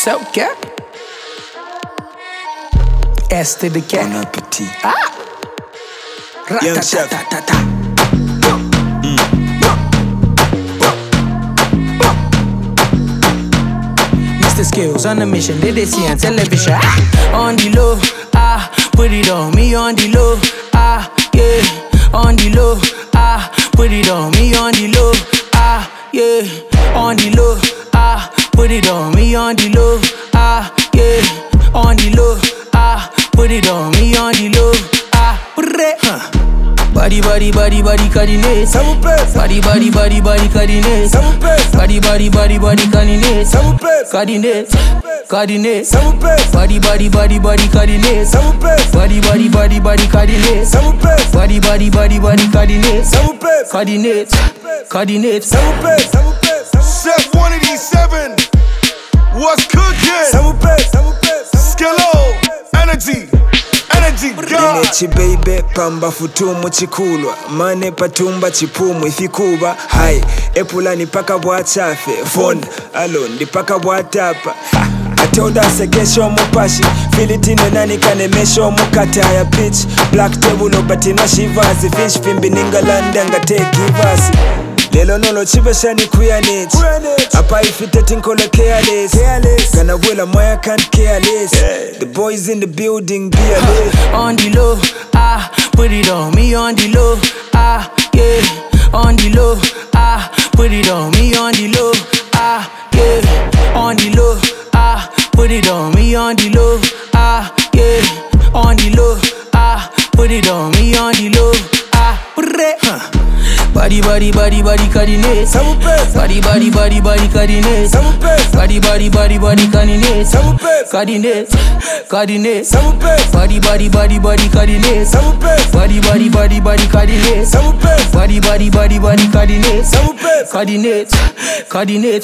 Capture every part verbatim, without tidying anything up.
So okay. S to the K. Bon appetit. Ah. Young chef. Mister Skills on the mission, they they see on television. Ah. On the low, ah, put it on me on the low, ah, yeah. On the low, ah, put it on me on the low, ah, yeah. On the low, ah, put it on me on the low, ah, yeah. On the low, ah, put it on me on the low, ah, huh. Body, body, body, body, coordinate. Body, body, body, body, coordinate. Body, body, body, body, coordinate. Coordinate, coordinate. Body, body, body, body, coordinate. Body, body, body, body, coordinate. Body, body, body, body, coordinate. Coordinate, coordinate. Chef one eighty-seven, what's cooking? Skillo, energy. Energy baby, pamba futumu chikulwa mane patumba chipumu ifikuba hai epulani paka bwachafe phone alone paka bwatapa atoda sekesho mupashi filitino nani kanemesho mukata ya pitch black table obatina shivazi fish pimbi ningalanda ngateki vasi lelo nolo chibeshani kuyanit apa ifiteti nkolo careless gana wila moya can't care less. The boys in the building be a on the low, ah, put it on me on the low, ah, yeah. On the low, ah, put it on me on the low, ah, yeah. On the low, ah, put it on me on the low, ah, yeah. On the low, ah, put it on me on the low, ah, huh. Body, body, body, body, coordinate. Body, body, body, body, coordinate. Body, body, body, body, coordinate. Coordinate, coordinate. Body, body, body, body, coordinate. Body, body, body, body, coordinate. Body, body, body, body, coordinate. Coordinate, coordinate.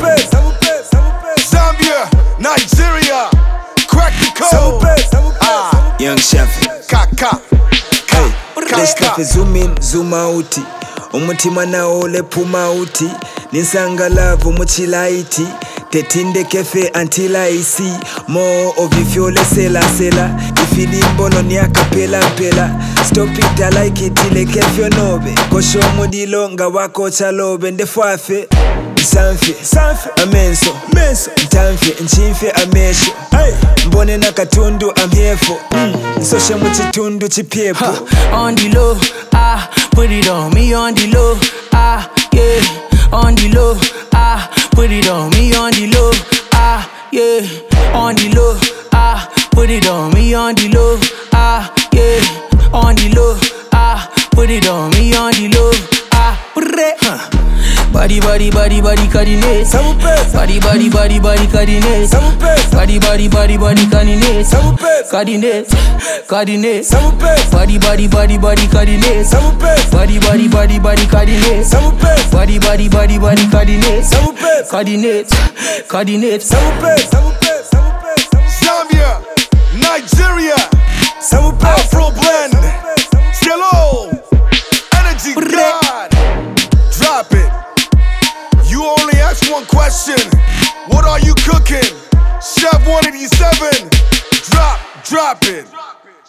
Zambia, Nigeria, crack the code. Ah, Young Chef. Kaka. This stuff is zoom in, zoom out. Umutima na ole puma uti Ninsanga love umuchilaiti Tetinde kefe until I see more of ifyole sela sela Ifili mbono ni akapela pela Stop it I like it ile kefyo nobe Kosho mudilo nga wako chalobe Ndefuafe Sanfe, sanfe, amenso, menso Ntamfe, nchimfe, amesho hey. Mbone na katundu, I'm here for mm. Nsoshe mchitundu, chipiepo huh. On the low, ah, put it on me on the low, ah, yeah. On the low, ah, put it on me on the low, ah, yeah. On the low, ah, put it on me on the low, ah, yeah. On the low, ah, put it on me on the low, ah, huh. Body, body, body, body, coordinate. Body, body, body, body, coordinate. Body, body, body, body, coordinate. Coordinate, coordinate. Body, body, body, body, coordinate. Body, body, body, body, coordinate. Body, body, body, body, coordinate. Coordinate, coordinate. Zambia, Nigeria, Afro blend. Skillo, energy god. Drop it. You only ask one question. What are you cooking? Chef one eighty-seven. Drop, drop it.